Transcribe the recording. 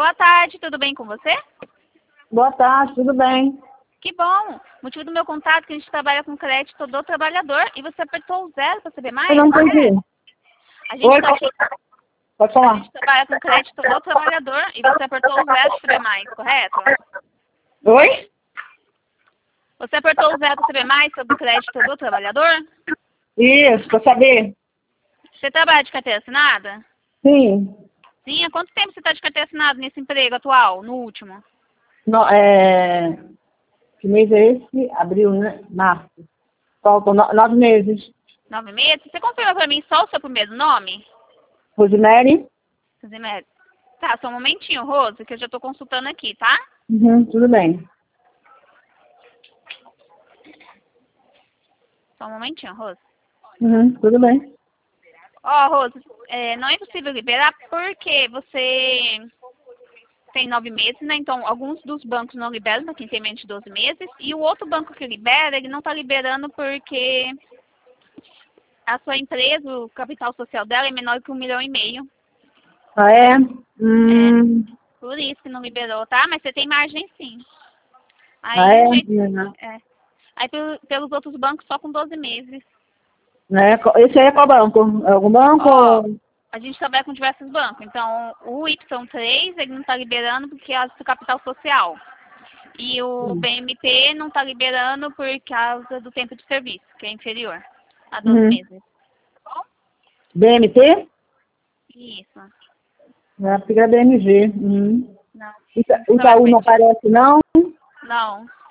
Boa tarde, tudo bem com você? Boa tarde, tudo bem? Que bom! Motivo do meu contato é que a gente trabalha com crédito do trabalhador e você apertou o 0 para saber mais? Eu não entendi. A gente, Oi, pode a falar. gente trabalha com crédito do trabalhador e você apertou o 0 para saber mais, correto? Oi? Você apertou o 0 para saber mais sobre o crédito do trabalhador? Isso, pra saber? Você trabalha de carteira assinada? Sim. Sim, há quanto tempo você está de carteira assinada nesse emprego atual, no último? No, que mês é esse? Abril, né? Março. Faltam 9 meses. 9 meses? Você confirma para mim só o seu primeiro nome? Rosemary? Rosemary. Tá, só um momentinho, Rose, que eu já estou consultando aqui, tá? Uhum, tudo bem. Só um momentinho, Rose. Uhum, tudo bem. Ó, Rose, não é possível liberar porque você tem 9 meses, né? Então, alguns dos bancos não liberam para quem tem menos de 12 meses. E o outro banco que libera, ele não está liberando porque a sua empresa, o capital social dela é menor que 1,5 milhão. Ah, é? Por isso que não liberou, tá? Mas você tem margem sim. Ah, Aí, é? o jeito, aí pelos outros bancos, só com 12 meses. Né? Esse aí é qual banco? É algum banco? Ó, a gente trabalha com diversos bancos. Então, o Y3, ele não está liberando porque é do capital social. E o BMT não está liberando por causa do tempo de serviço, que é inferior a 12 meses. BMT? Isso. É, porque é BMG. Não. O Itaú não aparece, não? Não.